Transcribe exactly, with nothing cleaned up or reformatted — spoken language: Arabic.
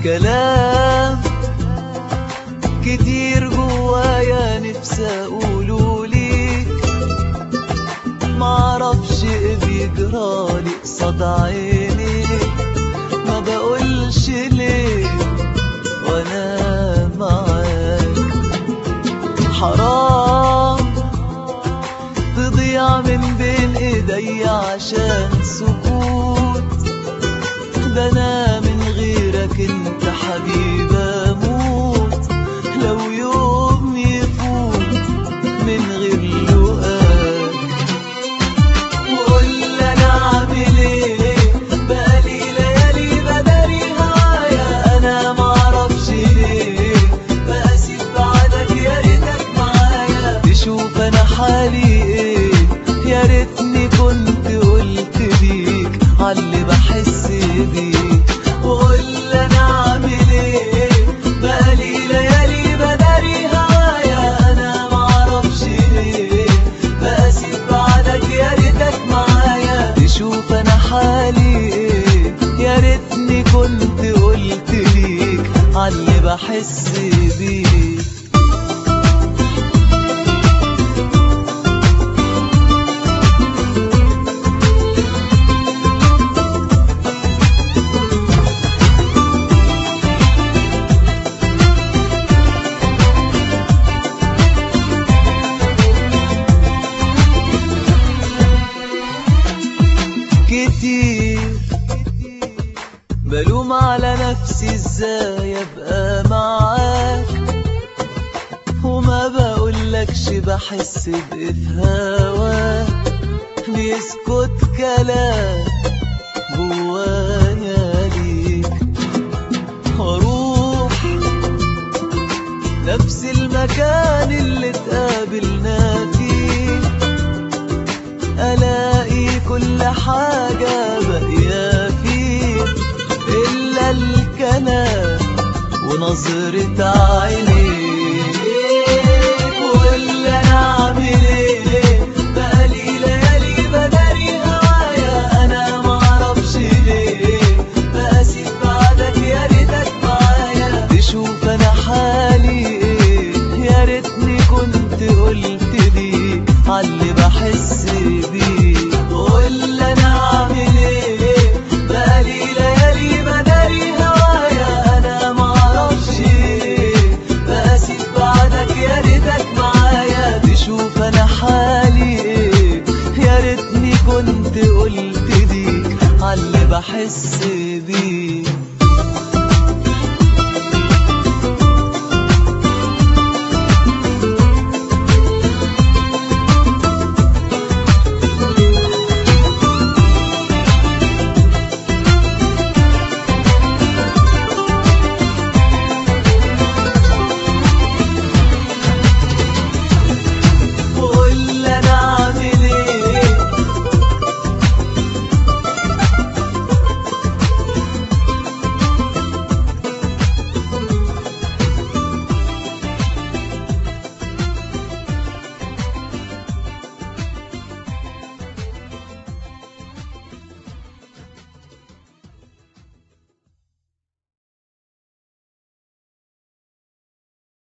كلام كتير جوايا نفسي اقوله ليك، معرفش ايه بيجرالي قصاد عينيك، ما بقولش ليه وانا معاك. حرام تضيع من بين ايديا عشان سكوت، ده انا من غيرك انت حبيبي اموت، لو يوم يفوت من غير لقاك. وقول انا عامل ايه، بقالي ليالي بداري هوايا، انا معرفش ليه بقاسي بعدك، يا ريتك معايا تشوف انا حالي ايه، يا ريتني كنت قلت ليك عاللي بحس بيه. وقول انا عامل ايه، بقالي ليالي بداري هوايا، انا معرفش ليه بقاسي بعدك، يا ريتك معايا تشوف انا حالي ايه، يا ريتني كنت قلت ليك عاللي بحس بيه. كتير بلوم على نفسي ازاي ابقى معاك، وما بقولكش بحس بايه في هواك، بيسكت كلام جوايا ليك، واروح نفس المكان اللي اتقابلنا فيه، الاقي كل حاجة باقية فيه إلا الكلام ونظرة عينيك. وقول أنا عامل إيه، بقالي ليالي بداري هوايا، أنا معرفش ليه بقاسي بعدك، يا ريتك معايا تشوف أنا حالي إيه، يا ريتني كنت قلت ليك عاللي بحس بيه. وقول أنا عامل إيه، بقالي ليالي بداري هوايا، أنا معرفش ليه بقاسي بعدك، يا ريتك معايا تشوف أنا حالي إيه، يا ريتني كنت قلت ليك عاللي بحس بيه.